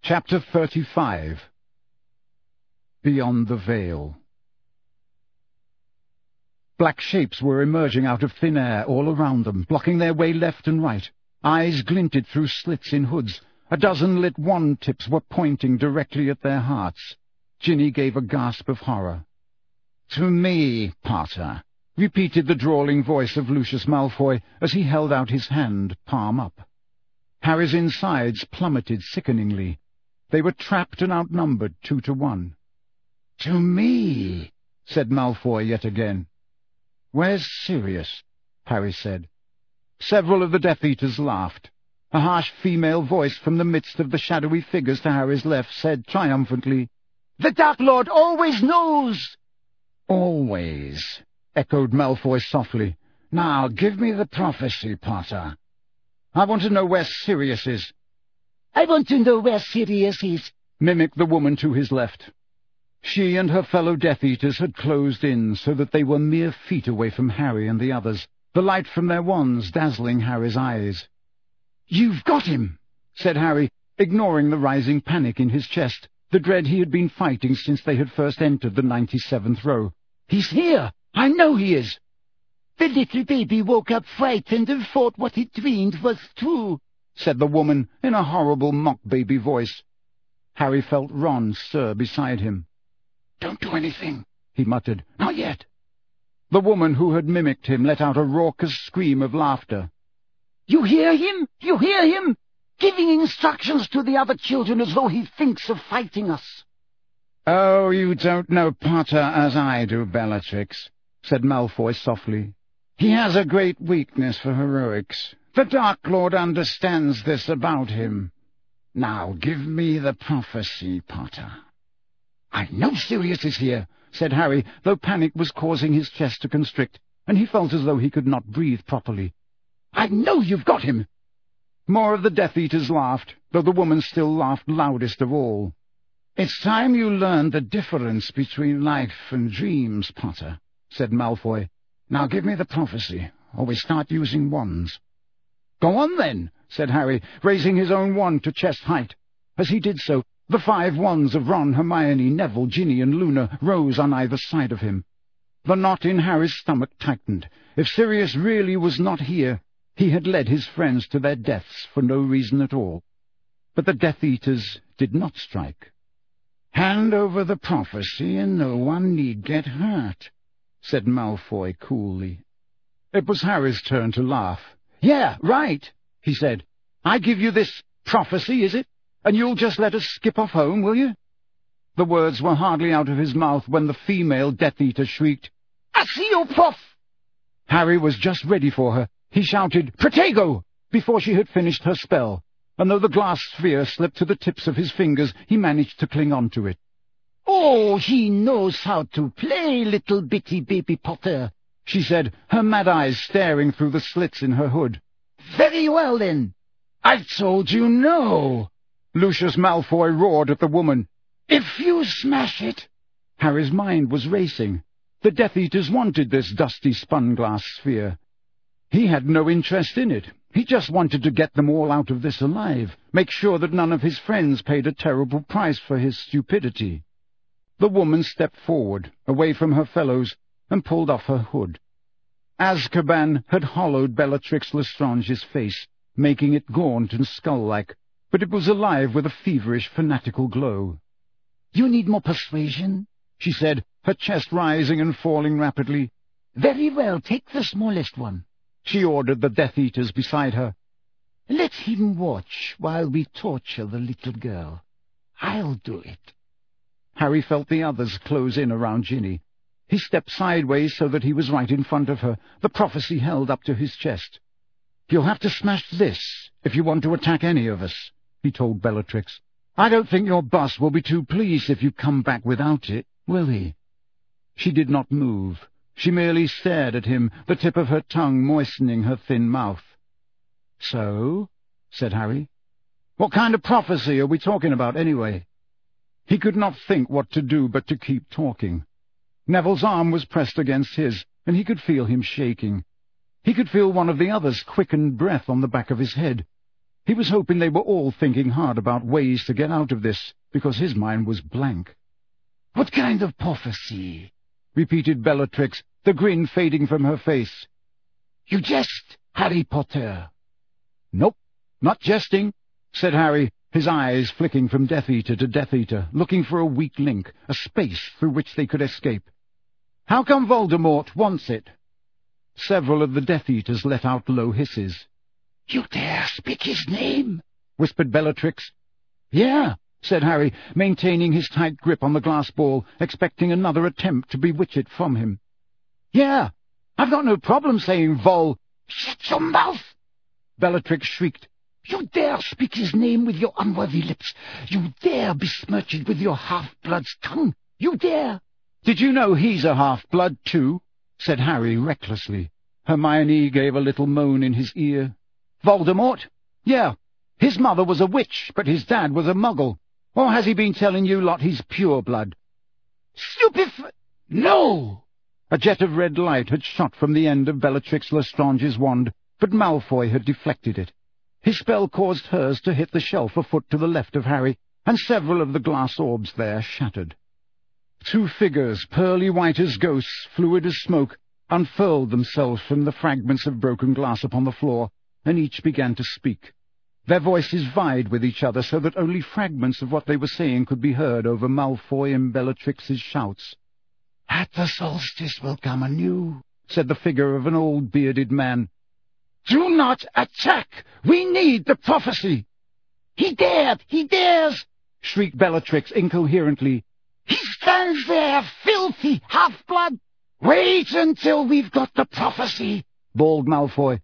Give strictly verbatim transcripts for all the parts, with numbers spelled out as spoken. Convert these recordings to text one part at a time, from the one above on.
Chapter thirty-five. Beyond the Veil. Black shapes were emerging out of thin air all around them, blocking their way left and right. Eyes glinted through slits in hoods. A dozen lit wand tips were pointing directly at their hearts. Ginny gave a gasp of horror. "To me, Potter," repeated the drawling voice of Lucius Malfoy as he held out his hand, palm up. Harry's insides plummeted sickeningly. They were trapped and outnumbered two to one. "To me," said Malfoy yet again. "Where's Sirius?" Harry said. Several of the Death Eaters laughed. A harsh female voice from the midst of the shadowy figures to Harry's left said triumphantly, "The Dark Lord always knows!" "Always," echoed Malfoy softly. "Now give me the prophecy, Potter." "I want to know where Sirius is." "I want to know where Sirius is," mimicked the woman to his left. She and her fellow Death Eaters had closed in so that they were mere feet away from Harry and the others, the light from their wands dazzling Harry's eyes. "You've got him," said Harry, ignoring the rising panic in his chest, the dread he had been fighting since they had first entered the ninety-seventh row. "He's here! I know he is!" "The little baby woke up frightened and thought what he dreamed was true," said the woman in a horrible mock-baby voice. Harry felt Ron stir beside him. "Don't do anything," he muttered. "Not yet." The woman who had mimicked him let out a raucous scream of laughter. "You hear him? You hear him? Giving instructions to the other children as though he thinks of fighting us." "Oh, you don't know Potter as I do, Bellatrix," said Malfoy softly. "He has a great weakness for heroics. The Dark Lord understands this about him. Now give me the prophecy, Potter." "I know Sirius is here," said Harry, though panic was causing his chest to constrict, and he felt as though he could not breathe properly. "I know you've got him." More of the Death Eaters laughed, though the woman still laughed loudest of all. "It's time you learned the difference between life and dreams, Potter," said Malfoy. "Now give me the prophecy, or we start using wands." "Go on, then," said Harry, raising his own wand to chest height. As he did so, the five wands of Ron, Hermione, Neville, Ginny, and Luna rose on either side of him. The knot in Harry's stomach tightened. If Sirius really was not here, he had led his friends to their deaths for no reason at all. But the Death Eaters did not strike. "Hand over the prophecy, and no one need get hurt," said Malfoy coolly. It was Harry's turn to laugh. "Yeah, right," he said. "I give you this prophecy, is it? And you'll just let us skip off home, will you?" The words were hardly out of his mouth when the female Death Eater shrieked, "Accio, Prof!" Harry was just ready for her. He shouted, "Protego!" before she had finished her spell, and though the glass sphere slipped to the tips of his fingers, he managed to cling on to it. "Oh, he knows how to play, little bitty baby Potter," she said, her mad eyes staring through the slits in her hood. "Very well, then." "I told you no!" Lucius Malfoy roared at the woman. "If you smash it—" Harry's mind was racing. The Death Eaters wanted this dusty spun-glass sphere. He had no interest in it. He just wanted to get them all out of this alive, make sure that none of his friends paid a terrible price for his stupidity. The woman stepped forward, away from her fellows, and pulled off her hood. Azkaban had hollowed Bellatrix Lestrange's face, making it gaunt and skull-like, but it was alive with a feverish, fanatical glow. "You need more persuasion?" she said, her chest rising and falling rapidly. "Very well, take the smallest one," she ordered the Death Eaters beside her. "Let him watch while we torture the little girl. I'll do it." Harry felt the others close in around Ginny. He stepped sideways so that he was right in front of her, the prophecy held up to his chest. "You'll have to smash this if you want to attack any of us," he told Bellatrix. "I don't think your boss will be too pleased if you come back without it, will he?" She did not move. She merely stared at him, the tip of her tongue moistening her thin mouth. "So?" said Harry. "What kind of prophecy are we talking about, anyway?" He could not think what to do but to keep talking. Neville's arm was pressed against his, and he could feel him shaking. He could feel one of the others' quickened breath on the back of his head. He was hoping they were all thinking hard about ways to get out of this, because his mind was blank. "What kind of prophecy?" repeated Bellatrix, the grin fading from her face. "You jest, Harry Potter." "Nope, not jesting," said Harry, his eyes flicking from Death Eater to Death Eater, looking for a weak link, a space through which they could escape. "How come Voldemort wants it?" Several of the Death Eaters let out low hisses. "You dare speak his name?" whispered Bellatrix. "Yeah," said Harry, maintaining his tight grip on the glass ball, expecting another attempt to bewitch it from him. "Yeah, I've got no problem saying Vol—" "Shut your mouth!" Bellatrix shrieked. "You dare speak his name with your unworthy lips. You dare besmirch it with your half-blood's tongue. You dare—" "Did you know he's a half-blood, too?" said Harry recklessly. Hermione gave a little moan in his ear. "Voldemort? Yeah, his mother was a witch, but his dad was a muggle. Or has he been telling you lot he's pure blood?" "Stupef— No!" A jet of red light had shot from the end of Bellatrix Lestrange's wand, but Malfoy had deflected it. His spell caused hers to hit the shelf a foot to the left of Harry, and several of the glass orbs there shattered. Two figures, pearly white as ghosts, fluid as smoke, unfurled themselves from the fragments of broken glass upon the floor, and each began to speak. Their voices vied with each other so that only fragments of what they were saying could be heard over Malfoy and Bellatrix's shouts. "At the solstice will come anew," said the figure of an old bearded man. "Do not attack! We need the prophecy!" "He dared! He dares!" shrieked Bellatrix incoherently. "He stands there, filthy half-blood! Wait until we've got the prophecy!" bawled Malfoy.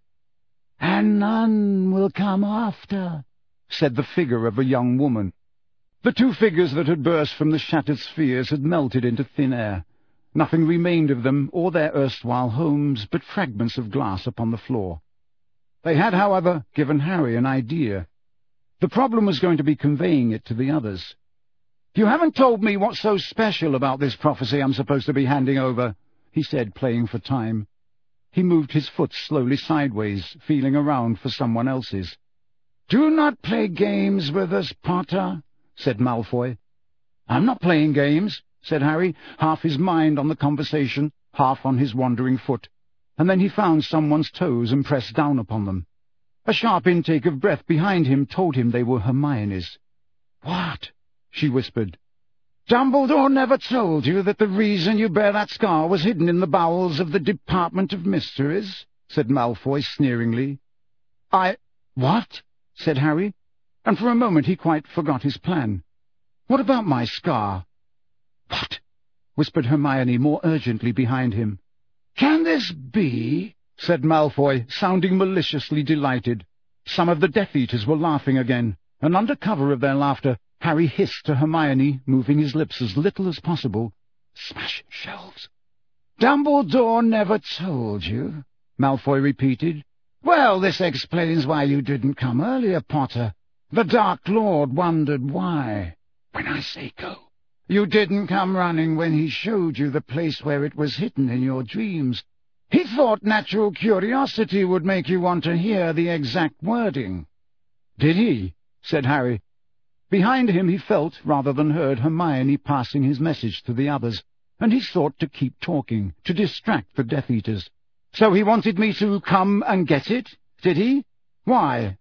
"And none will come after," said the figure of a young woman. The two figures that had burst from the shattered spheres had melted into thin air. Nothing remained of them or their erstwhile homes but fragments of glass upon the floor. They had, however, given Harry an idea. The problem was going to be conveying it to the others. "You haven't told me what's so special about this prophecy I'm supposed to be handing over," he said, playing for time. He moved his foot slowly sideways, feeling around for someone else's. "Do not play games with us, Potter," said Malfoy. "I'm not playing games," said Harry, half his mind on the conversation, half on his wandering foot, and then he found someone's toes and pressed down upon them. A sharp intake of breath behind him told him they were Hermione's. "What?" she whispered. "Dumbledore never told you that the reason you bear that scar was hidden in the bowels of the Department of Mysteries?" said Malfoy sneeringly. "I— What?" said Harry, and for a moment he quite forgot his plan. "What about my scar?" "What?" whispered Hermione more urgently behind him. "Can this be?" said Malfoy, sounding maliciously delighted. Some of the Death Eaters were laughing again, and under cover of their laughter Harry hissed to Hermione, moving his lips as little as possible, "Smash shelves." "Dumbledore never told you?" Malfoy repeated. "Well, this explains why you didn't come earlier, Potter. The Dark Lord wondered why. When I say go, you didn't come running when he showed you the place where it was hidden in your dreams. He thought natural curiosity would make you want to hear the exact wording." "Did he?" said Harry. Behind him he felt, rather than heard, Hermione passing his message to the others, and he sought to keep talking, to distract the Death Eaters. "So he wanted me to come and get it, did he? Why?"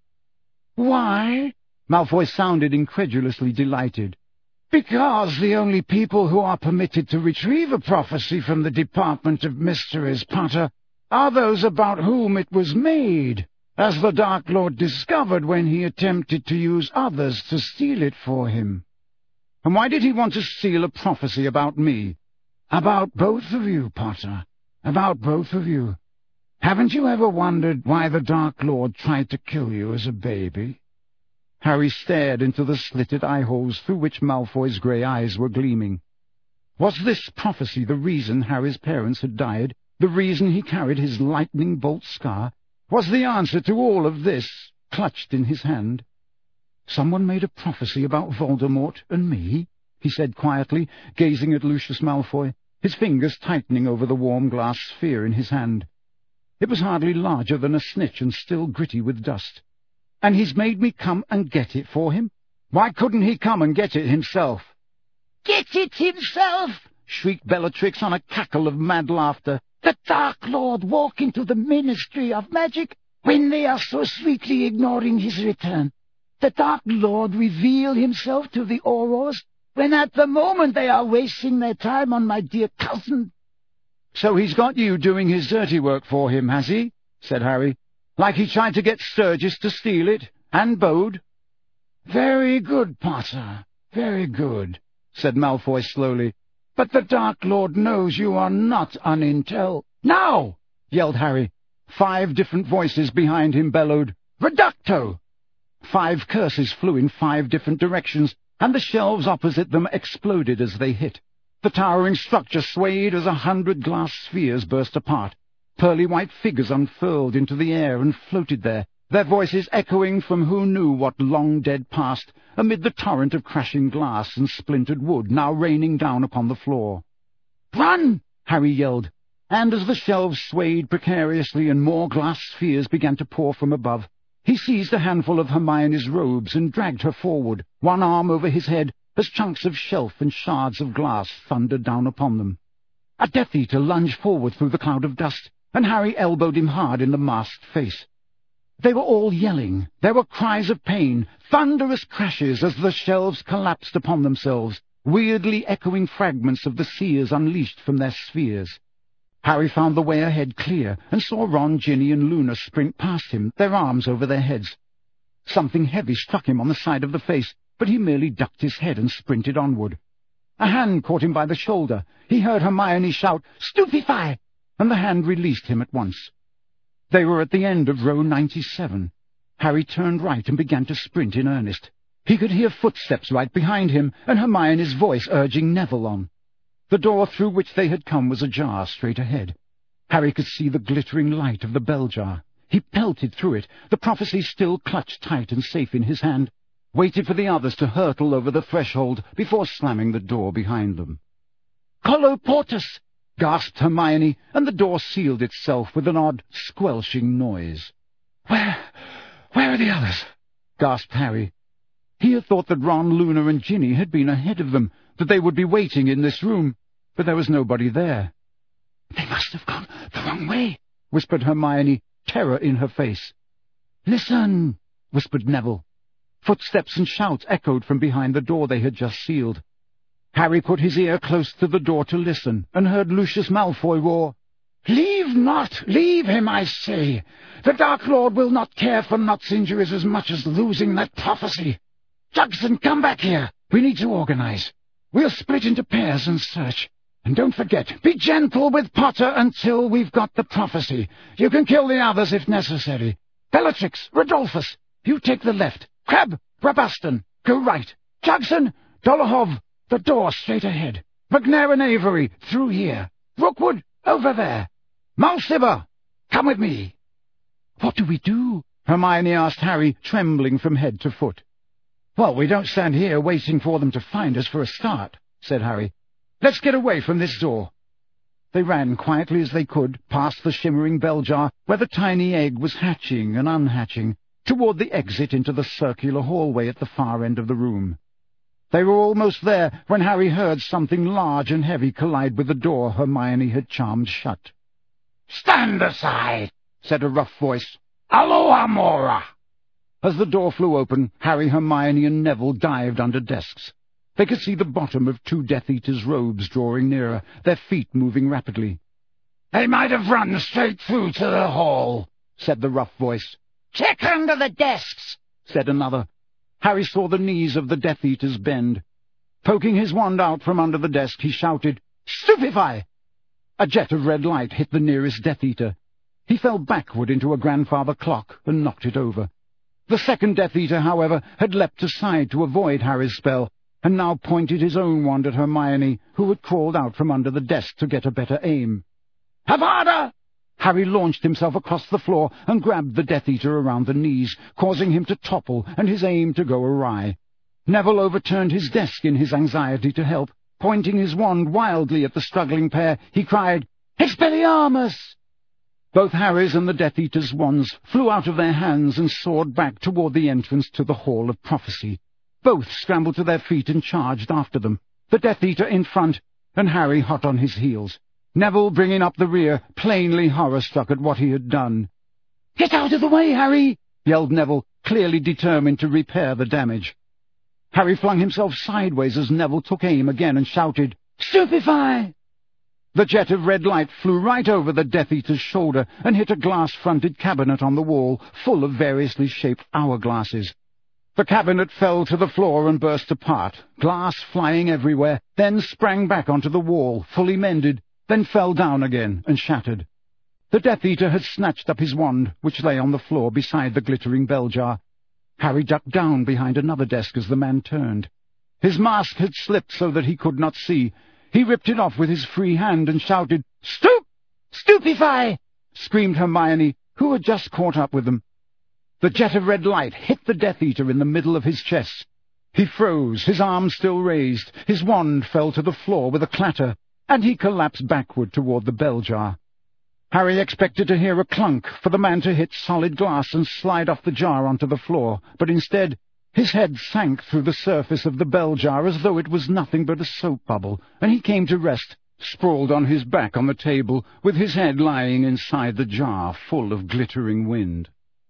"Why?" Malfoy sounded incredulously delighted. "Because the only people who are permitted to retrieve a prophecy from the Department of Mysteries, Potter, are those about whom it was made, as the Dark Lord discovered when he attempted to use others to steal it for him." "And why did he want to steal a prophecy about me?" "About both of you, Potter. About both of you. Haven't you ever wondered why the Dark Lord tried to kill you as a baby?" Harry stared into the slitted eye-holes through which Malfoy's grey eyes were gleaming. Was this prophecy the reason Harry's parents had died, the reason he carried his lightning-bolt scar? Was the answer to all of this clutched in his hand? "Someone made a prophecy about Voldemort and me," he said quietly, gazing at Lucius Malfoy, his fingers tightening over the warm glass sphere in his hand. It was hardly larger than a snitch and still gritty with dust. And he's made me come and get it for him? Why couldn't he come and get it himself?" "Get it himself!" shrieked Bellatrix on a cackle of mad laughter. "The Dark Lord walk into the Ministry of Magic when they are so sweetly ignoring his return. The Dark Lord reveal himself to the Aurors when at the moment they are wasting their time on my dear cousin." "So he's got you doing his dirty work for him, has he?" said Harry. "Like he tried to get Sturgis to steal it, and Bode?" "Very good, Potter, very good," said Malfoy slowly. "But the Dark Lord knows you are not unintel—" "Now!" yelled Harry. Five different voices behind him bellowed, "Reducto!" Five curses flew in five different directions, and the shelves opposite them exploded as they hit. The towering structure swayed as a hundred glass spheres burst apart. Pearly white figures unfurled into the air and floated there, their voices echoing from who knew what long-dead past, amid the torrent of crashing glass and splintered wood now raining down upon the floor. "Run!" Harry yelled, and as the shelves swayed precariously and more glass spheres began to pour from above, he seized a handful of Hermione's robes and dragged her forward, one arm over his head, as chunks of shelf and shards of glass thundered down upon them. A Death Eater lunged forward through the cloud of dust, and Harry elbowed him hard in the masked face. They were all yelling. There were cries of pain, thunderous crashes as the shelves collapsed upon themselves, weirdly echoing fragments of the seers unleashed from their spheres. Harry found the way ahead clear, and saw Ron, Ginny, and Luna sprint past him, their arms over their heads. Something heavy struck him on the side of the face, but he merely ducked his head and sprinted onward. A hand caught him by the shoulder. He heard Hermione shout, "Stupefy!" and the hand released him at once. They were at the end of row ninety-seven. Harry turned right and began to sprint in earnest. He could hear footsteps right behind him, and Hermione's voice urging Neville on. The door through which they had come was ajar straight ahead. Harry could see the glittering light of the bell jar. He pelted through it, the prophecy still clutched tight and safe in his hand, waited for the others to hurtle over the threshold before slamming the door behind them. "Colloportus!" gasped Hermione, and the door sealed itself with an odd, squelching noise. Where... where are the others?" gasped Harry. He had thought that Ron, Luna, and Ginny had been ahead of them, that they would be waiting in this room, but there was nobody there. "They must have gone the wrong way," whispered Hermione, terror in her face. "Listen," whispered Neville. Footsteps and shouts echoed from behind the door they had just sealed. Harry put his ear close to the door to listen, and heard Lucius Malfoy roar, "Leave not! Leave him, I say! The Dark Lord will not care for Not's injuries as much as losing that prophecy. Jugson, come back here! We need to organize. We'll split into pairs and search. And don't forget, be gentle with Potter until we've got the prophecy. You can kill the others if necessary. Bellatrix, Rodolphus, you take the left. Crabbe, Rabaston, go right. Jugson, Dolohov, the door straight ahead. McNair and Avery, through here. Rookwood, over there. Mulciber, come with me." "What do we do?" Hermione asked Harry, trembling from head to foot. "Well, we don't stand here waiting for them to find us for a start," said Harry. "Let's get away from this door." They ran quietly as they could, past the shimmering bell jar where the tiny egg was hatching and unhatching, toward the exit into the circular hallway at the far end of the room. They were almost there when Harry heard something large and heavy collide with the door Hermione had charmed shut. "Stand aside," said a rough voice. "Aloha, Mora!" As the door flew open, Harry, Hermione, and Neville dived under desks. They could see the bottom of two Death Eaters' robes drawing nearer, their feet moving rapidly. "They might have run straight through to the hall," said the rough voice. "Check under the desks," said another. Harry saw the knees of the Death Eaters bend. Poking his wand out from under the desk, he shouted, "Stupefy!" A jet of red light hit the nearest Death Eater. He fell backward into a grandfather clock and knocked it over. The second Death Eater, however, had leapt aside to avoid Harry's spell, and now pointed his own wand at Hermione, who had crawled out from under the desk to get a better aim. "Avada!" Harry launched himself across the floor and grabbed the Death Eater around the knees, causing him to topple and his aim to go awry. Neville overturned his desk in his anxiety to help. Pointing his wand wildly at the struggling pair, he cried, "Expelliarmus!" Both Harry's and the Death Eater's wands flew out of their hands and soared back toward the entrance to the Hall of Prophecy. Both scrambled to their feet and charged after them, the Death Eater in front and Harry hot on his heels, Neville bringing up the rear, plainly horror-struck at what he had done. "Get out of the way, Harry!" yelled Neville, clearly determined to repair the damage. Harry flung himself sideways as Neville took aim again and shouted, "Stupefy!" The jet of red light flew right over the Death Eater's shoulder and hit a glass-fronted cabinet on the wall, full of variously shaped hourglasses. The cabinet fell to the floor and burst apart, glass flying everywhere, then sprang back onto the wall, fully mended, then fell down again and shattered. The Death Eater had snatched up his wand, which lay on the floor beside the glittering bell jar. Harry ducked down behind another desk as the man turned. His mask had slipped so that he could not see. He ripped it off with his free hand and shouted, "Stoop! Stupefy!" screamed Hermione, who had just caught up with them. The jet of red light hit the Death Eater in the middle of his chest. He froze, his arm still raised, his wand fell to the floor with a clatter, and he collapsed backward toward the bell jar. Harry expected to hear a clunk, for the man to hit solid glass and slide off the jar onto the floor, but instead his head sank through the surface of the bell jar as though it was nothing but a soap bubble, and he came to rest, sprawled on his back on the table, with his head lying inside the jar full of glittering wind.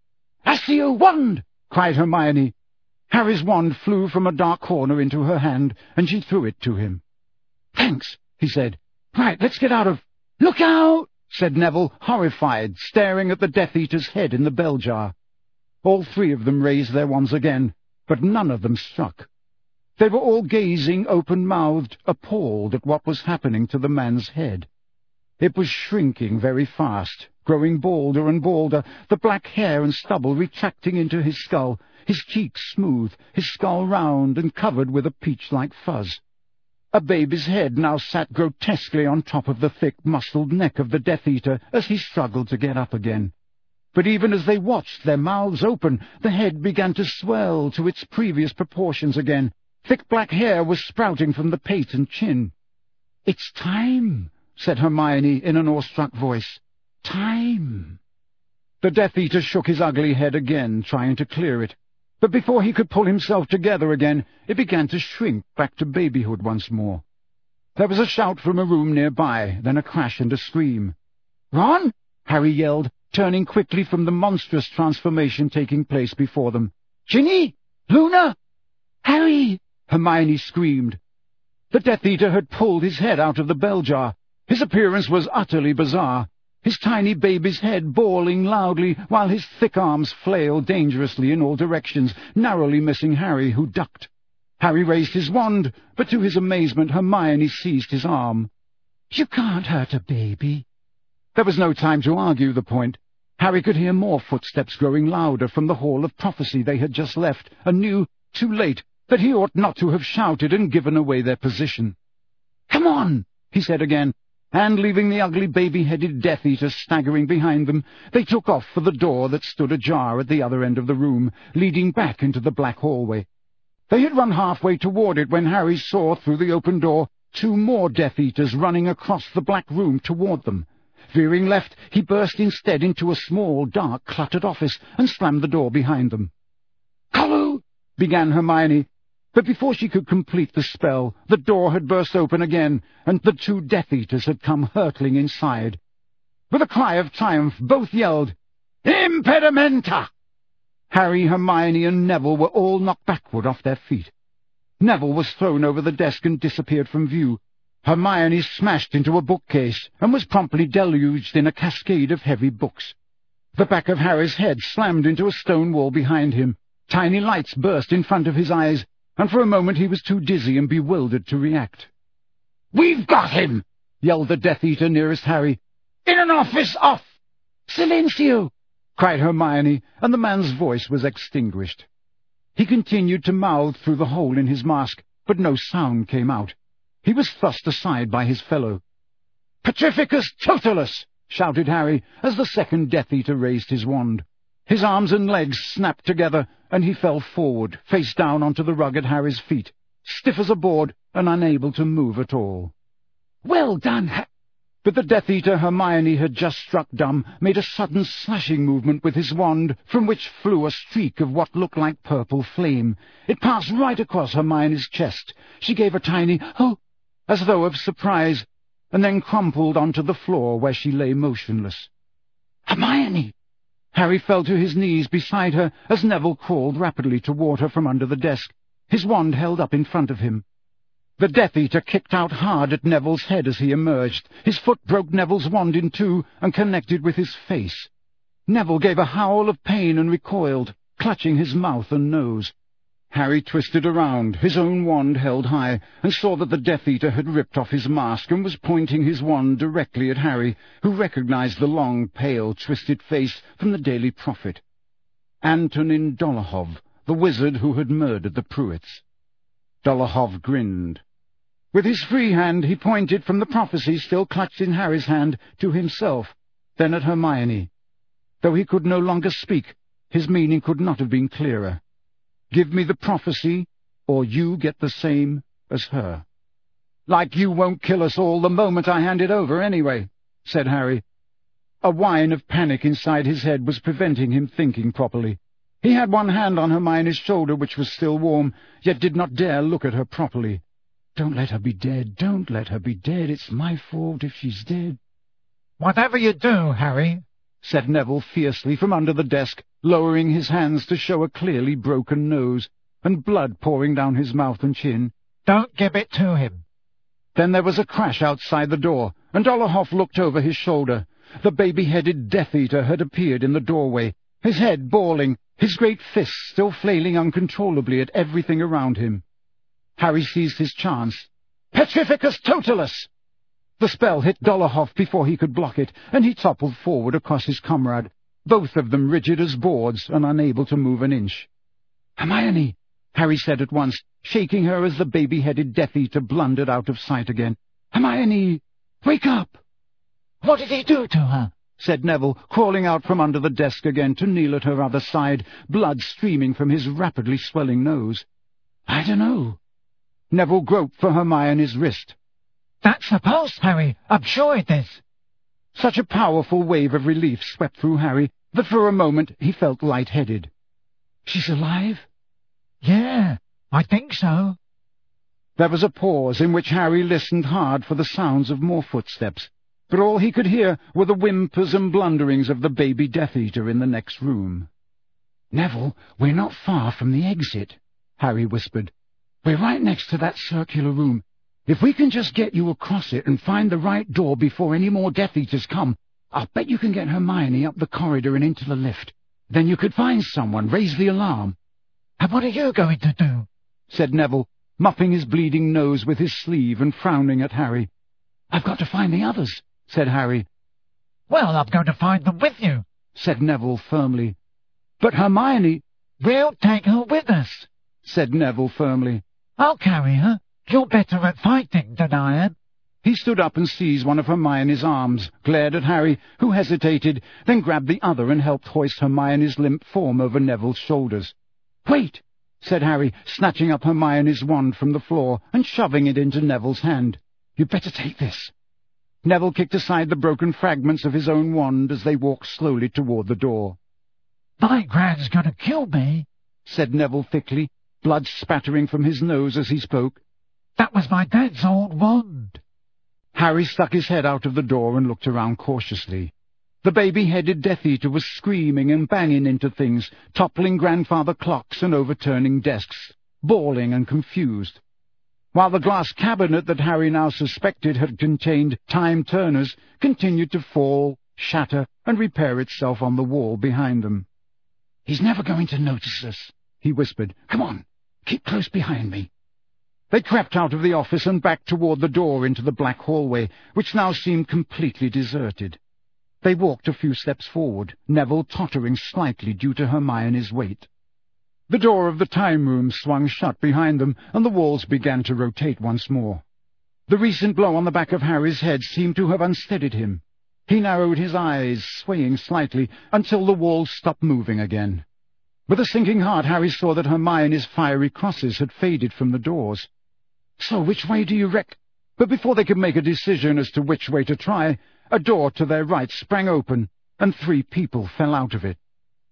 "Accio wand!" cried Hermione. Harry's wand flew from a dark corner into her hand, and she threw it to him. "Thanks," he said. "Right, let's get out of—" "Look out!" said Neville, horrified, staring at the Death Eater's head in the bell jar. All three of them raised their wands again, but none of them struck. They were all gazing open-mouthed, appalled at what was happening to the man's head. It was shrinking very fast, growing balder and balder, the black hair and stubble retracting into his skull, his cheeks smooth, his skull round and covered with a peach-like fuzz. A baby's head now sat grotesquely on top of the thick, muscled neck of the Death Eater as he struggled to get up again. But even as they watched, their mouths open, the head began to swell to its previous proportions again. Thick black hair was sprouting from the pate and chin. "It's time," said Hermione in an awestruck voice. "Time." The Death Eater shook his ugly head again, trying to clear it. But before he could pull himself together again, it began to shrink back to babyhood once more. There was a shout from a room nearby, then a crash and a scream. "Ron!" Harry yelled, turning quickly from the monstrous transformation taking place before them. "Ginny! Luna! Harry!" Hermione screamed. The Death Eater had pulled his head out of the bell jar. His appearance was utterly bizarre, his tiny baby's head bawling loudly while his thick arms flailed dangerously in all directions, narrowly missing Harry, who ducked. Harry raised his wand, but to his amazement Hermione seized his arm. "You can't hurt a baby." There was no time to argue the point. Harry could hear more footsteps growing louder from the Hall of Prophecy they had just left, and knew, too late, that he ought not to have shouted and given away their position. "Come on," he said again, and leaving the ugly baby-headed Death Eater staggering behind them, they took off for the door that stood ajar at the other end of the room, leading back into the black hallway. They had run halfway toward it when Harry saw through the open door two more Death Eaters running across the black room toward them. Veering left, he burst instead into a small, dark, cluttered office and slammed the door behind them. "Collu!" began Hermione, but before she could complete the spell, the door had burst open again, and the two Death Eaters had come hurtling inside. With a cry of triumph, both yelled, "Impedimenta!" Harry, Hermione, and Neville were all knocked backward off their feet. Neville was thrown over the desk and disappeared from view. Hermione smashed into a bookcase and was promptly deluged in a cascade of heavy books. The back of Harry's head slammed into a stone wall behind him. Tiny lights burst in front of his eyes, and for a moment he was too dizzy and bewildered to react. "We've got him!" yelled the Death Eater nearest Harry. "In an office off!" "Silencio!" cried Hermione, and the man's voice was extinguished. He continued to mouth through the hole in his mask, but no sound came out. He was thrust aside by his fellow. "Petrificus totalus!" shouted Harry, as the second Death Eater raised his wand. His arms and legs snapped together, and he fell forward, face down onto the rug at Harry's feet, stiff as a board and unable to move at all. "Well done, Ha—" But the Death Eater Hermione had just struck dumb made a sudden slashing movement with his wand, from which flew a streak of what looked like purple flame. It passed right across Hermione's chest. She gave a tiny "oh!" as though of surprise, and then crumpled onto the floor where she lay motionless. "Hermione!" Harry fell to his knees beside her as Neville crawled rapidly toward her from under the desk, his wand held up in front of him. The Death Eater kicked out hard at Neville's head as he emerged. His foot broke Neville's wand in two and connected with his face. Neville gave a howl of pain and recoiled, clutching his mouth and nose. Harry twisted around, his own wand held high, and saw that the Death Eater had ripped off his mask and was pointing his wand directly at Harry, who recognized the long, pale, twisted face from the Daily Prophet. Antonin Dolohov, the wizard who had murdered the Prewetts. Dolohov grinned. With his free hand he pointed from the prophecy still clutched in Harry's hand to himself, then at Hermione. Though he could no longer speak, his meaning could not have been clearer. "Give me the prophecy, or you get the same as her." "Like you won't kill us all the moment I hand it over, anyway," said Harry. A whine of panic inside his head was preventing him thinking properly. He had one hand on Hermione's shoulder, which was still warm, yet did not dare look at her properly. "Don't let her be dead, don't let her be dead. It's my fault if she's dead." "Whatever you do, Harry," said Neville fiercely from under the desk, lowering his hands to show a clearly broken nose, and blood pouring down his mouth and chin, "don't give it to him." Then there was a crash outside the door, and Dolohov looked over his shoulder. The baby-headed Death Eater had appeared in the doorway, his head bawling, his great fists still flailing uncontrollably at everything around him. Harry seized his chance. "Petrificus Totalus!" The spell hit Dolohov before he could block it, and he toppled forward across his comrade, both of them rigid as boards and unable to move an inch. "Hermione!" Harry said at once, shaking her as the baby-headed Death Eater blundered out of sight again. "Hermione! Wake up!" "What did he do to her?" said Neville, crawling out from under the desk again to kneel at her other side, blood streaming from his rapidly swelling nose. "I dunno." Neville groped for Hermione's wrist. "That's the pulse, Harry. I'm sure it is." Such a powerful wave of relief swept through Harry that for a moment he felt light-headed. "She's alive?" "Yeah, I think so." There was a pause in which Harry listened hard for the sounds of more footsteps, but all he could hear were the whimpers and blunderings of the baby Death Eater in the next room. "Neville, we're not far from the exit," Harry whispered. "We're right next to that circular room. If we can just get you across it and find the right door before any more Death Eaters come, I'll bet you can get Hermione up the corridor and into the lift. Then you could find someone, raise the alarm." "And what are you going to do?" said Neville, mopping his bleeding nose with his sleeve and frowning at Harry. "I've got to find the others," said Harry. "Well, I'm going to find them with you," said Neville firmly. "But Hermione—" "We'll take her with us," said Neville firmly. "I'll carry her. You're better at fighting than I am." He stood up and seized one of Hermione's arms, glared at Harry, who hesitated, then grabbed the other and helped hoist Hermione's limp form over Neville's shoulders. "Wait!" said Harry, snatching up Hermione's wand from the floor and shoving it into Neville's hand. "You'd better take this." Neville kicked aside the broken fragments of his own wand as they walked slowly toward the door. "My Gran's going to kill me," said Neville thickly, blood spattering from his nose as he spoke. "That was my dad's old wand." Harry stuck his head out of the door and looked around cautiously. The baby-headed Death Eater was screaming and banging into things, toppling grandfather clocks and overturning desks, bawling and confused. While the glass cabinet that Harry now suspected had contained time-turners continued to fall, shatter, and repair itself on the wall behind them. "He's never going to notice us," he whispered. "Come on, keep close behind me." They crept out of the office and back toward the door into the black hallway, which now seemed completely deserted. They walked a few steps forward, Neville tottering slightly due to Hermione's weight. The door of the time room swung shut behind them, and the walls began to rotate once more. The recent blow on the back of Harry's head seemed to have unsteadied him. He narrowed his eyes, swaying slightly, until the walls stopped moving again. With a sinking heart, Harry saw that Hermione's fiery crosses had faded from the doors. "So which way do you rec—" But before they could make a decision as to which way to try, a door to their right sprang open, and three people fell out of it.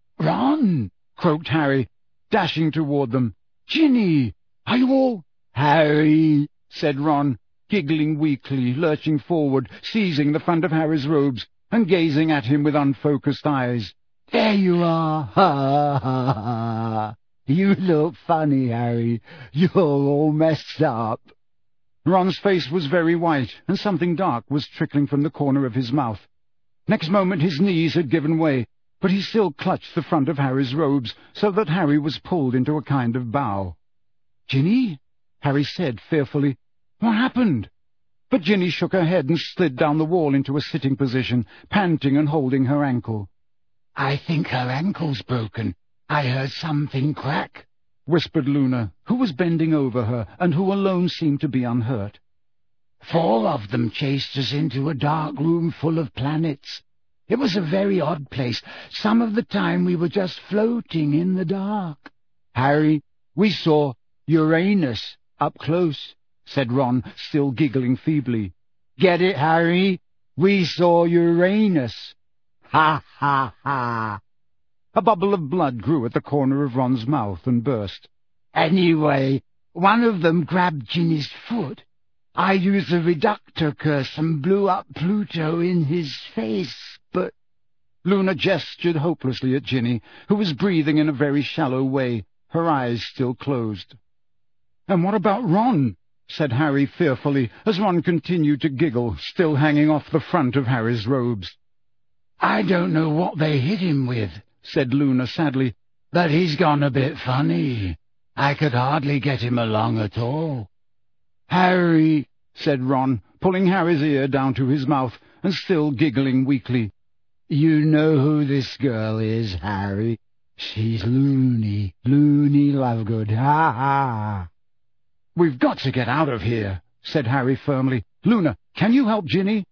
"Ron!" croaked Harry, dashing toward them. "Ginny! Are you all—" "Harry!" said Ron, giggling weakly, lurching forward, seizing the front of Harry's robes, and gazing at him with unfocused eyes. "There you are! Ha, ha, ha! You look funny, Harry. You're all messed up." Ron's face was very white, and something dark was trickling from the corner of his mouth. Next moment his knees had given way, but he still clutched the front of Harry's robes, so that Harry was pulled into a kind of bow. "Ginny?" Harry said fearfully. "What happened?" But Ginny shook her head and slid down the wall into a sitting position, panting and holding her ankle. "I think her ankle's broken. I heard something crack," whispered Luna, who was bending over her, and who alone seemed to be unhurt. "Four of them chased us into a dark room full of planets. It was a very odd place. Some of the time we were just floating in the dark." "Harry, we saw Uranus up close," said Ron, still giggling feebly. "Get it, Harry? We saw Uranus." "Ha, ha, ha!" A bubble of blood grew at the corner of Ron's mouth and burst. "Anyway, one of them grabbed Ginny's foot. I used the reductor curse and blew up Pluto in his face, but—" Luna gestured hopelessly at Ginny, who was breathing in a very shallow way, her eyes still closed. "And what about Ron?" said Harry fearfully, as Ron continued to giggle, still hanging off the front of Harry's robes. "I don't know what they hit him with," said Luna sadly, "but he's gone a bit funny. I could hardly get him along at all." "Harry," said Ron, pulling Harry's ear down to his mouth, and still giggling weakly. "You know who this girl is, Harry. She's Loony, Loony Lovegood, ha ha!" "We've got to get out of here," said Harry firmly. "Luna, can you help Ginny?"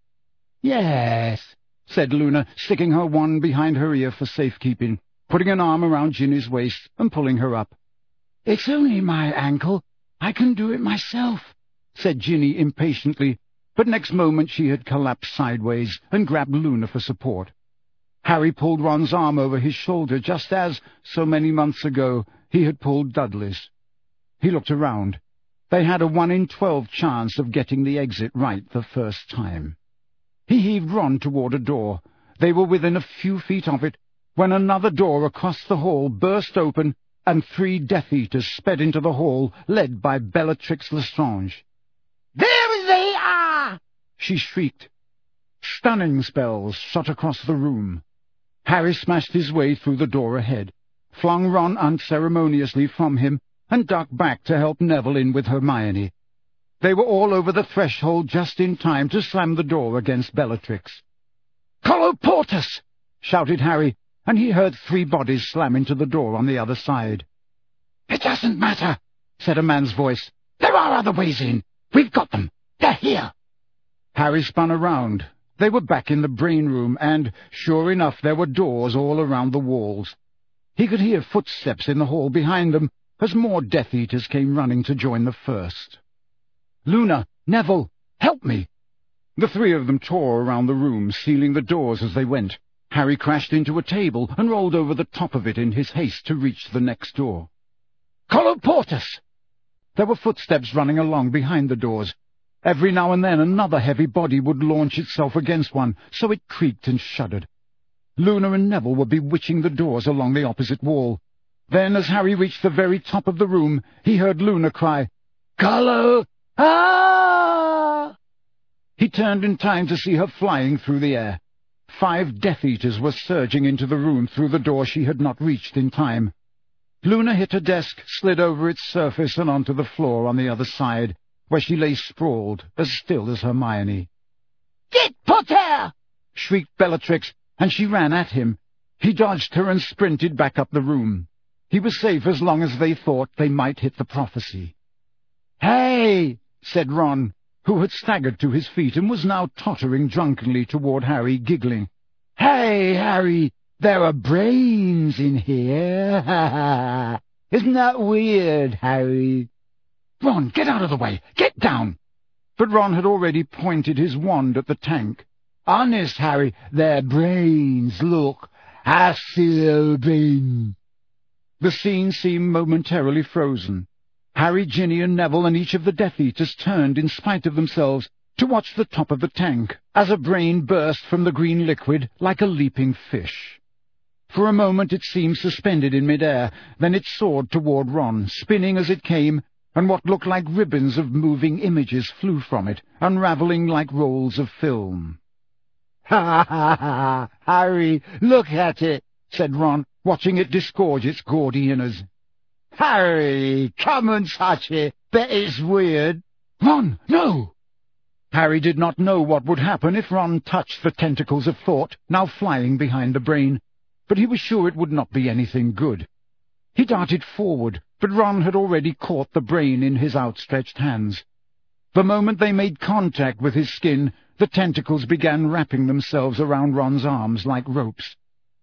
"Yes," said Luna, sticking her wand behind her ear for safekeeping, putting an arm around Ginny's waist and pulling her up. "It's only my ankle. I can do it myself," said Ginny impatiently, but next moment she had collapsed sideways and grabbed Luna for support. Harry pulled Ron's arm over his shoulder just as, so many months ago, he had pulled Dudley's. He looked around. They had a one in twelve chance of getting the exit right the first time. He heaved Ron toward a door. They were within a few feet of it, when another door across the hall burst open, and three Death Eaters sped into the hall, led by Bellatrix Lestrange. "There they are!" she shrieked. Stunning spells shot across the room. Harry smashed his way through the door ahead, flung Ron unceremoniously from him, and ducked back to help Neville in with Hermione. They were all over the threshold just in time to slam the door against Bellatrix. "Colloportus!" shouted Harry, and he heard three bodies slam into the door on the other side. "It doesn't matter," said a man's voice. "There are other ways in. We've got them. They're here." Harry spun around. They were back in the brain room, and, sure enough, there were doors all around the walls. He could hear footsteps in the hall behind them, as more Death Eaters came running to join the first. "Luna! Neville! Help me!" The three of them tore around the room, sealing the doors as they went. Harry crashed into a table and rolled over the top of it in his haste to reach the next door. "Colloportus!" There were footsteps running along behind the doors. Every now and then another heavy body would launch itself against one, so it creaked and shuddered. Luna and Neville were bewitching the doors along the opposite wall. Then, as Harry reached the very top of the room, he heard Luna cry, "Collo! Ah!" He turned in time to see her flying through the air. Five Death Eaters were surging into the room through the door she had not reached in time. Luna hit her desk, slid over its surface and onto the floor on the other side, where she lay sprawled, as still as Hermione. "Get Potter!" shrieked Bellatrix, and she ran at him. He dodged her and sprinted back up the room. He was safe as long as they thought they might hit the prophecy. "Hey!" said Ron, who had staggered to his feet and was now tottering drunkenly toward Harry, giggling. "Hey, Harry, there are brains in here. Ha ha! Isn't that weird, Harry?" "Ron, get out of the way! Get down!" but Ron had already pointed his wand at the tank. "Honest, Harry, their brains, look, I see their brain." The scene seemed momentarily frozen. Harry, Ginny, and Neville, and each of the Death Eaters turned in spite of themselves to watch the top of the tank as a brain burst from the green liquid like a leaping fish. For a moment it seemed suspended in mid-air, then it soared toward Ron, spinning as it came, and what looked like ribbons of moving images flew from it, unravelling like rolls of film. "Ha ha ha! Harry, look at it," said Ron, watching it disgorge its gaudy innards. "Harry, come and touch it. Bet it's weird." "Ron, no!" Harry did not know what would happen if Ron touched the tentacles of thought, now flying behind the brain, but he was sure it would not be anything good. He darted forward, but Ron had already caught the brain in his outstretched hands. The moment they made contact with his skin, the tentacles began wrapping themselves around Ron's arms like ropes.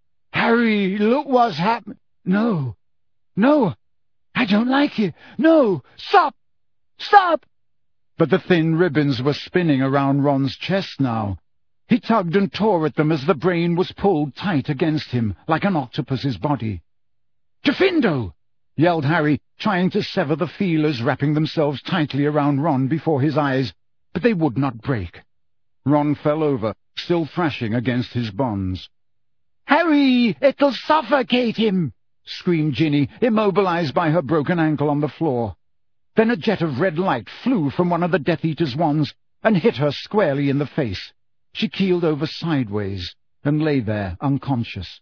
"Harry, look what's happened." "No, no, I don't like it. No, stop, stop." But the thin ribbons were spinning around Ron's chest now. He tugged and tore at them as the brain was pulled tight against him, like an octopus's body. "Jaffindo!" yelled Harry, trying to sever the feelers wrapping themselves tightly around Ron before his eyes, but they would not break. Ron fell over, still thrashing against his bonds. "Harry, it'll suffocate him!" screamed Ginny, immobilized by her broken ankle on the floor. Then a jet of red light flew from one of the Death Eater's wands and hit her squarely in the face. She keeled over sideways and lay there unconscious.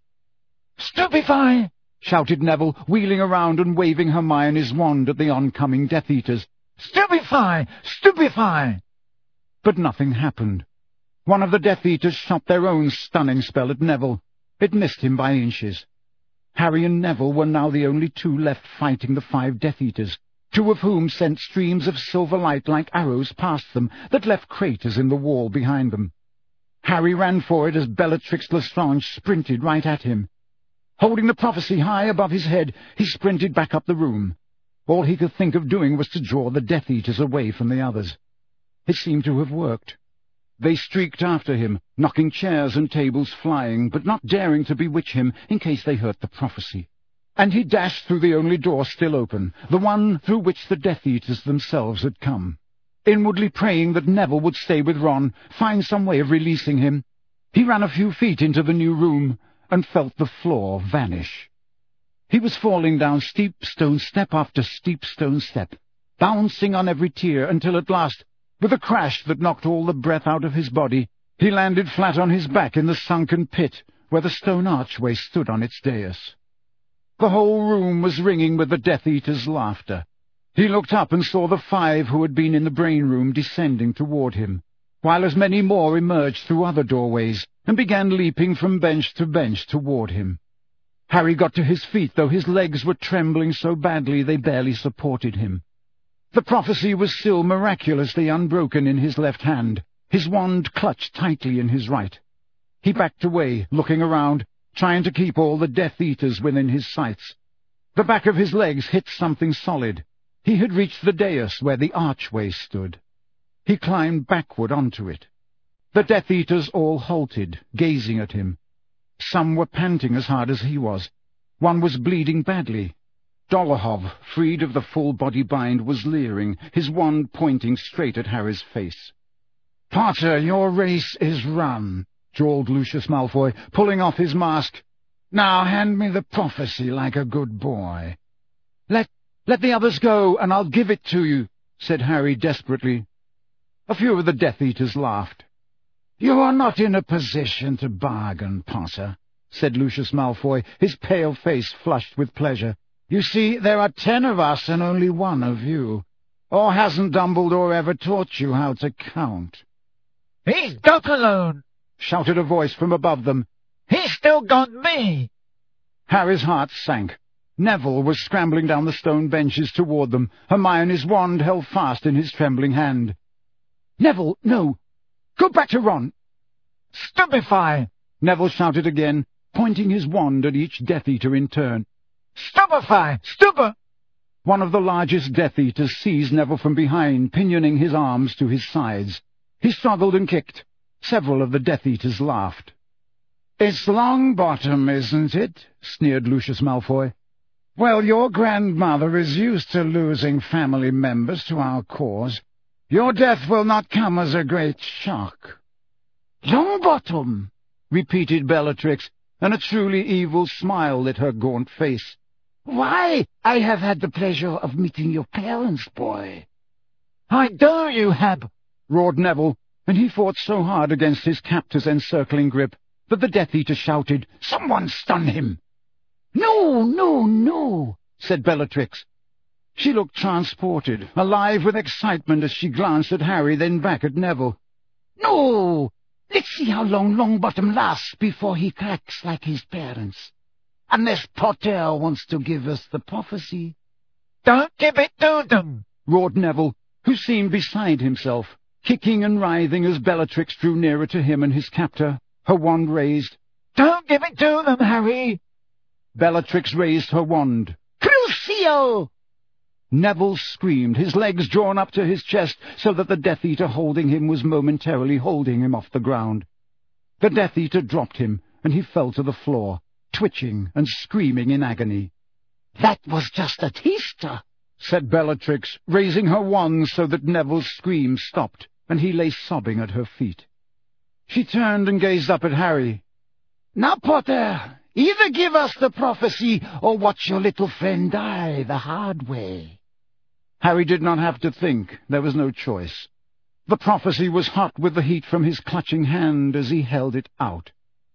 "Stupefy!" shouted Neville, wheeling around and waving Hermione's wand at the oncoming Death Eaters. "Stupefy! Stupefy!" But nothing happened. One of the Death Eaters shot their own stunning spell at Neville. It missed him by inches. Harry and Neville were now the only two left fighting the five Death Eaters, two of whom sent streams of silver light like arrows past them that left craters in the wall behind them. Harry ran for it as Bellatrix Lestrange sprinted right at him. Holding the prophecy high above his head, he sprinted back up the room. All he could think of doing was to draw the Death Eaters away from the others. It seemed to have worked. They streaked after him, knocking chairs and tables flying, but not daring to bewitch him in case they hurt the prophecy. And he dashed through the only door still open, the one through which the Death Eaters themselves had come. Inwardly praying that Neville would stay with Ron, find some way of releasing him, he ran a few feet into the new room and felt the floor vanish. He was falling down steep stone step after steep stone step, bouncing on every tier until at last, with a crash that knocked all the breath out of his body, he landed flat on his back in the sunken pit where the stone archway stood on its dais. The whole room was ringing with the Death Eaters' laughter. He looked up and saw the five who had been in the brain room descending toward him, while as many more emerged through other doorways and began leaping from bench to bench toward him. Harry got to his feet, though his legs were trembling so badly they barely supported him. The prophecy was still miraculously unbroken in his left hand, his wand clutched tightly in his right. He backed away, looking around, trying to keep all the Death Eaters within his sights. The back of his legs hit something solid. He had reached the dais where the archway stood. He climbed backward onto it. The Death Eaters all halted, gazing at him. Some were panting as hard as he was. One was bleeding badly. Dolohov, freed of the full-body bind, was leering, his wand pointing straight at Harry's face. "Potter, your race is run," drawled Lucius Malfoy, pulling off his mask. "Now hand me the prophecy like a good boy." Let, let the others go, and I'll give it to you," said Harry desperately. A few of the Death Eaters laughed. "You are not in a position to bargain, Potter," said Lucius Malfoy, his pale face flushed with pleasure. "You see, there are ten of us and only one of you. Or hasn't Dumbledore ever taught you how to count?" "He's not alone," shouted a voice from above them. "He's still got me." Harry's heart sank. Neville was scrambling down the stone benches toward them, Hermione's wand held fast in his trembling hand. "Neville, no! Go back to Ron!" "Stupefy!" Neville shouted again, pointing his wand at each Death Eater in turn. "Stupefy! Stupe—" One of the largest Death Eaters seized Neville from behind, pinioning his arms to his sides. He struggled and kicked. Several of the Death Eaters laughed. "It's Longbottom, isn't it?" sneered Lucius Malfoy. "Well, your grandmother is used to losing family members to our cause. Your death will not come as a great shock." "Longbottom," repeated Bellatrix, and a truly evil smile lit her gaunt face. "Why, I have had the pleasure of meeting your parents, boy." "I dare you, Heb!" roared Neville, and he fought so hard against his captor's encircling grip that the Death Eater shouted, "Someone stun him!" "No, no, no," said Bellatrix. She looked transported, alive with excitement as she glanced at Harry, then back at Neville. "No, let's see how long Longbottom lasts before he cracks like his parents. Unless Potter wants to give us the prophecy." "Don't give it to them!" roared Neville, who seemed beside himself, kicking and writhing as Bellatrix drew nearer to him and his captor, her wand raised. "Don't give it to them, Harry!" Bellatrix raised her wand. "Crucio!" Neville screamed, his legs drawn up to his chest so that the Death Eater holding him was momentarily holding him off the ground. The Death Eater dropped him, and he fell to the floor, twitching and screaming in agony. "That was just a taster," said Bellatrix, raising her wand so that Neville's screams stopped, and he lay sobbing at her feet. She turned and gazed up at Harry. "Now, Potter, either give us the prophecy or watch your little friend die the hard way." Harry did not have to think. There was no choice. The prophecy was hot with the heat from his clutching hand as he held it out.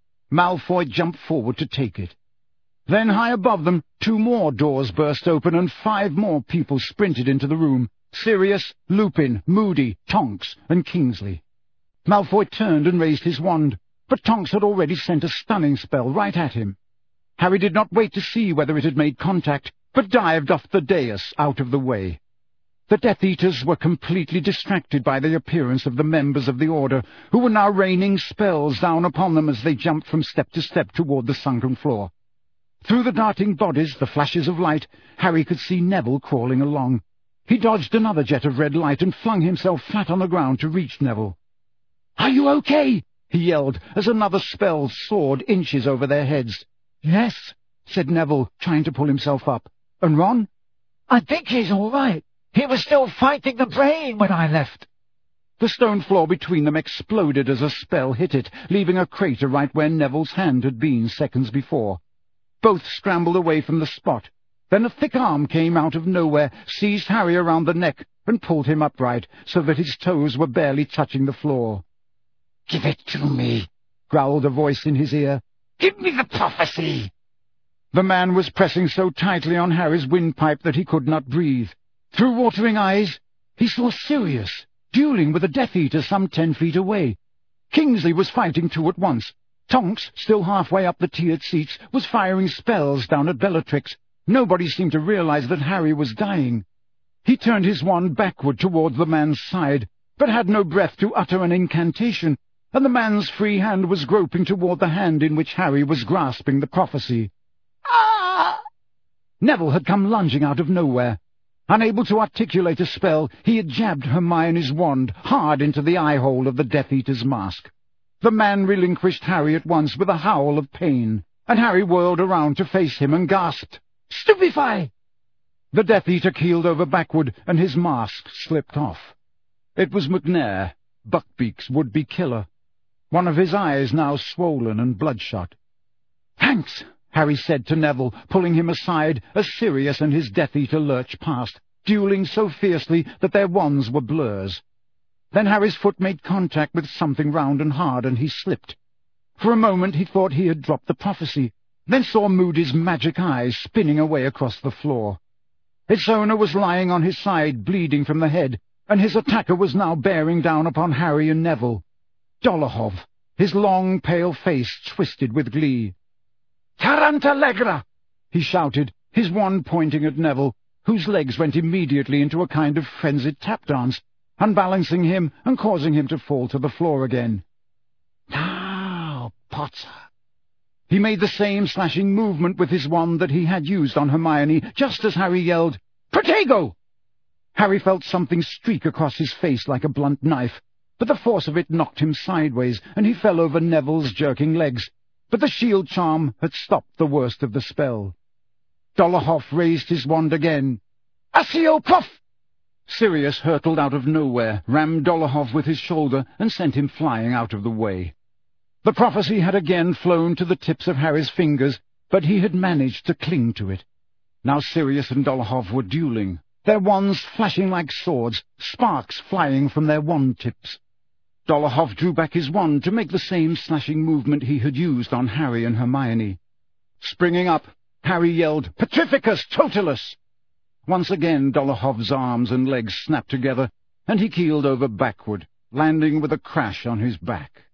Malfoy jumped forward to take it. Then, high above them, two more doors burst open, and five more people sprinted into the room. Sirius, Lupin, Moody, Tonks, and Kingsley. Malfoy turned and raised his wand, but Tonks had already sent a stunning spell right at him. Harry did not wait to see whether it had made contact, but dived off the dais out of the way. The Death Eaters were completely distracted by the appearance of the members of the Order, who were now raining spells down upon them as they jumped from step to step toward the sunken floor. Through the darting bodies, the flashes of light, Harry could see Neville crawling along. He dodged another jet of red light and flung himself flat on the ground to reach Neville. "Are you okay?" he yelled, as another spell soared inches over their heads. "Yes," said Neville, trying to pull himself up. "And Ron?" "I think he's all right. He was still fighting the brain when I left." The stone floor between them exploded as a spell hit it, leaving a crater right where Neville's hand had been seconds before. Both scrambled away from the spot. Then a thick arm came out of nowhere, seized Harry around the neck, and pulled him upright, so that his toes were barely touching the floor. "Give it to me," growled a voice in his ear. "Give me the prophecy." The man was pressing so tightly on Harry's windpipe that he could not breathe. Through watering eyes, he saw Sirius, dueling with a Death Eater some ten feet away. Kingsley was fighting two at once. Tonks, still halfway up the tiered seats, was firing spells down at Bellatrix. Nobody seemed to realize that Harry was dying. He turned his wand backward toward the man's side, but had no breath to utter an incantation, and the man's free hand was groping toward the hand in which Harry was grasping the prophecy. Ah! Neville had come lunging out of nowhere. Unable to articulate a spell, he had jabbed Hermione's wand hard into the eye-hole of the Death Eater's mask. The man relinquished Harry at once with a howl of pain, and Harry whirled around to face him and gasped, "Stupefy!" The Death Eater keeled over backward, and his mask slipped off. It was McNair, Buckbeak's would-be killer, one of his eyes now swollen and bloodshot. "Thanks," Harry said to Neville, pulling him aside as Sirius and his Death Eater lurched past, dueling so fiercely that their wands were blurs. Then Harry's foot made contact with something round and hard, and he slipped. For a moment he thought he had dropped the prophecy, then saw Moody's magic eyes spinning away across the floor. Its owner was lying on his side, bleeding from the head, and his attacker was now bearing down upon Harry and Neville. Dolohov, his long, pale face twisted with glee. "Tarantalegra!" he shouted, his wand pointing at Neville, whose legs went immediately into a kind of frenzied tap dance, unbalancing him and causing him to fall to the floor again. "Now, Potter." He made the same slashing movement with his wand that he had used on Hermione, just as Harry yelled, Protego! Harry felt something streak across his face like a blunt knife, but the force of it knocked him sideways, and he fell over Neville's jerking legs. But the shield charm had stopped the worst of the spell. Dolohov raised his wand again. Accio Prof! Sirius hurtled out of nowhere, rammed Dolohov with his shoulder, and sent him flying out of the way. The prophecy had again flown to the tips of Harry's fingers, but he had managed to cling to it. Now Sirius and Dolohov were dueling, their wands flashing like swords, sparks flying from their wand tips. Dolohov drew back his wand to make the same slashing movement he had used on Harry and Hermione. Springing up, Harry yelled, Petrificus Totalus! Once again Dolohov's arms and legs snapped together, and he keeled over backward, landing with a crash on his back.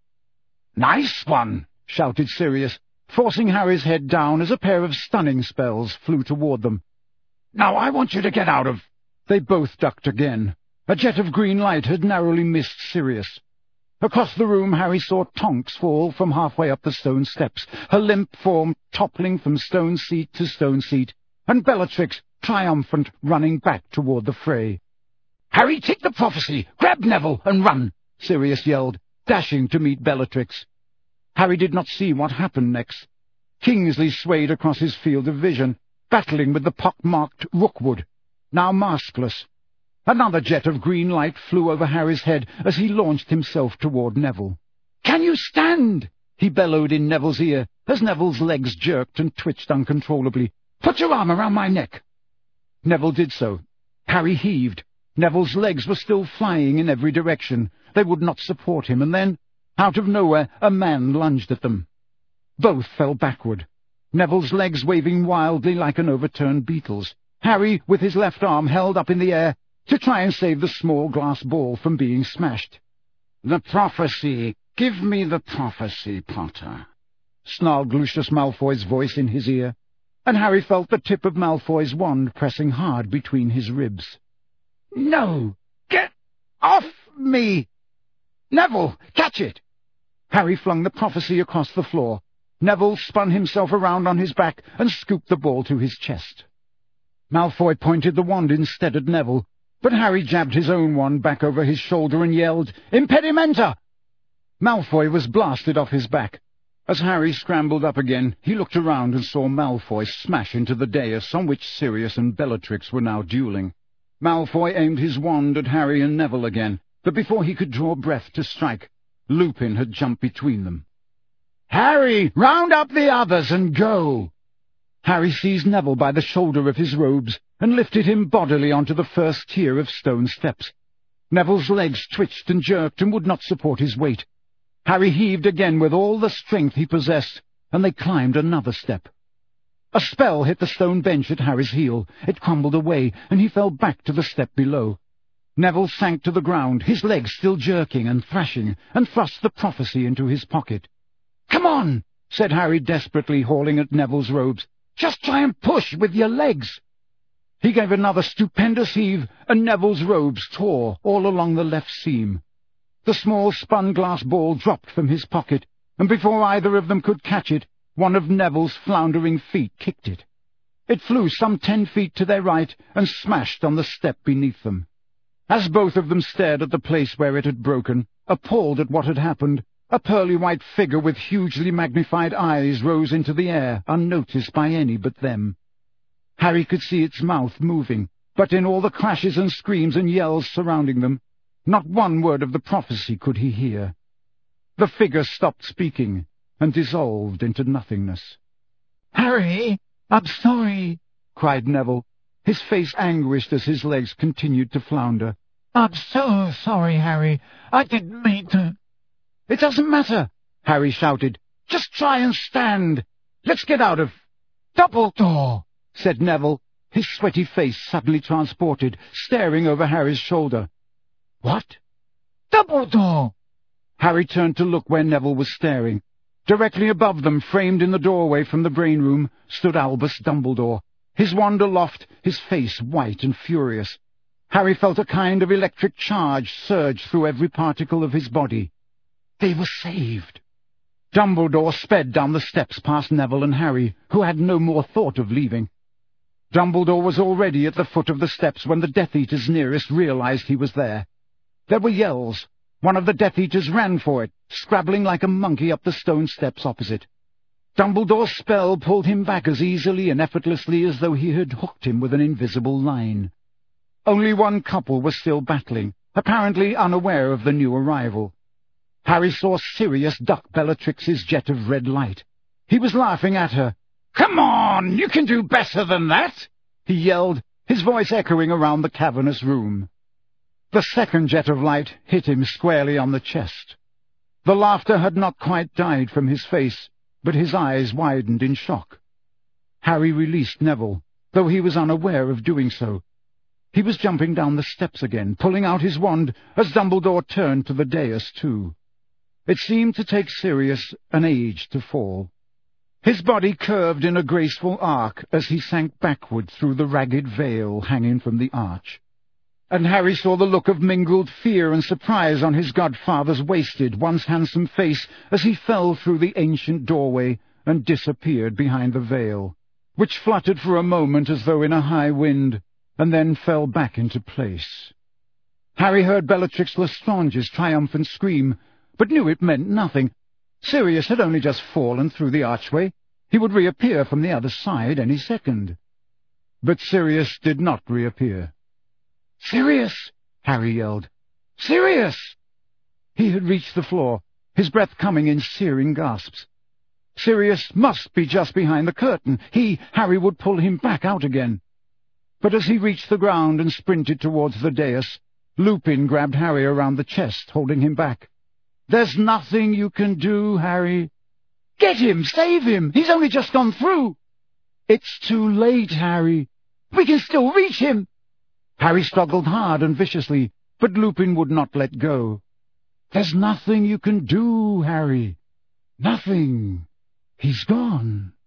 "Nice one!" shouted Sirius, forcing Harry's head down as a pair of stunning spells flew toward them. "Now I want you to get out of—" They both ducked again. A jet of green light had narrowly missed Sirius. Across the room Harry saw Tonks fall from halfway up the stone steps, her limp form toppling from stone seat to stone seat, and Bellatrix, triumphant, running back toward the fray. "Harry, take the prophecy! Grab Neville and run!" Sirius yelled, dashing to meet Bellatrix. Harry did not see what happened next. Kingsley swayed across his field of vision, battling with the pock-marked Rookwood, now maskless. Another jet of green light flew over Harry's head as he launched himself toward Neville. "Can you stand?" he bellowed in Neville's ear, as Neville's legs jerked and twitched uncontrollably. "Put your arm around my neck." Neville did so. Harry heaved. Neville's legs were still flying in every direction. They would not support him, and then, out of nowhere, a man lunged at them. Both fell backward, Neville's legs waving wildly like an overturned beetle's. Harry, with his left arm held up in the air, to try and save the small glass ball from being smashed. "The prophecy! Give me the prophecy, Potter!" snarled Lucius Malfoy's voice in his ear, and Harry felt the tip of Malfoy's wand pressing hard between his ribs. "No! Get off me! Neville, catch it!" Harry flung the prophecy across the floor. Neville spun himself around on his back and scooped the ball to his chest. Malfoy pointed the wand instead at Neville, but Harry jabbed his own wand back over his shoulder and yelled, "Impedimenta!" Malfoy was blasted off his back. As Harry scrambled up again, he looked around and saw Malfoy smash into the dais on which Sirius and Bellatrix were now dueling. Malfoy aimed his wand at Harry and Neville again, but before he could draw breath to strike, Lupin had jumped between them. "Harry, round up the others and go!" Harry seized Neville by the shoulder of his robes and lifted him bodily onto the first tier of stone steps. Neville's legs twitched and jerked and would not support his weight. Harry heaved again with all the strength he possessed, and they climbed another step. A spell hit the stone bench at Harry's heel. It crumbled away, and he fell back to the step below. Neville sank to the ground, his legs still jerking and thrashing, and thrust the prophecy into his pocket. "Come on," said Harry desperately, hauling at Neville's robes. "Just try and push with your legs." He gave another stupendous heave, and Neville's robes tore all along the left seam. The small spun-glass ball dropped from his pocket, and before either of them could catch it, one of Neville's floundering feet kicked it. It flew some ten feet to their right and smashed on the step beneath them. As both of them stared at the place where it had broken, appalled at what had happened, a pearly white figure with hugely magnified eyes rose into the air, unnoticed by any but them. Harry could see its mouth moving, but in all the crashes and screams and yells surrounding them, not one word of the prophecy could he hear. The figure stopped speaking and dissolved into nothingness. "Harry, I'm sorry," cried Neville, his face anguished as his legs continued to flounder. "I'm so sorry, Harry. I didn't mean to—" "It doesn't matter," Harry shouted. "Just try and stand. Let's get out of—" "Dumbledore," said Neville, his sweaty face suddenly transported, staring over Harry's shoulder. "What?" "Dumbledore!" Harry turned to look where Neville was staring. Directly above them, framed in the doorway from the brain room, stood Albus Dumbledore, his wand aloft, his face white and furious. Harry felt a kind of electric charge surge through every particle of his body. They were saved. Dumbledore sped down the steps past Neville and Harry, who had no more thought of leaving. Dumbledore was already at the foot of the steps when the Death Eaters nearest realized he was there. There were yells. One of the Death Eaters ran for it, scrabbling like a monkey up the stone steps opposite. Dumbledore's spell pulled him back as easily and effortlessly as though he had hooked him with an invisible line. Only one couple was still battling, apparently unaware of the new arrival. Harry saw Sirius duck Bellatrix's jet of red light. He was laughing at her. "Come on, you can do better than that!" he yelled, his voice echoing around the cavernous room. The second jet of light hit him squarely on the chest. The laughter had not quite died from his face, but his eyes widened in shock. Harry released Neville, though he was unaware of doing so. He was jumping down the steps again, pulling out his wand, as Dumbledore turned to the dais too. It seemed to take Sirius an age to fall. His body curved in a graceful arc as he sank backward through the ragged veil hanging from the arch. And Harry saw the look of mingled fear and surprise on his godfather's wasted, once handsome face as he fell through the ancient doorway and disappeared behind the veil, which fluttered for a moment as though in a high wind, and then fell back into place. Harry heard Bellatrix Lestrange's triumphant scream, but knew it meant nothing. Sirius had only just fallen through the archway. He would reappear from the other side any second. But Sirius did not reappear. "Sirius!" Harry yelled. "Sirius!" He had reached the floor, his breath coming in searing gasps. Sirius must be just behind the curtain. He, Harry, would pull him back out again. But as he reached the ground and sprinted towards the dais, Lupin grabbed Harry around the chest, holding him back. "There's nothing you can do, Harry." "Get him! Save him! He's only just gone through!" "It's too late, Harry." "We can still reach him!" Harry struggled hard and viciously, but Lupin would not let go. "There's nothing you can do, Harry. Nothing. He's gone."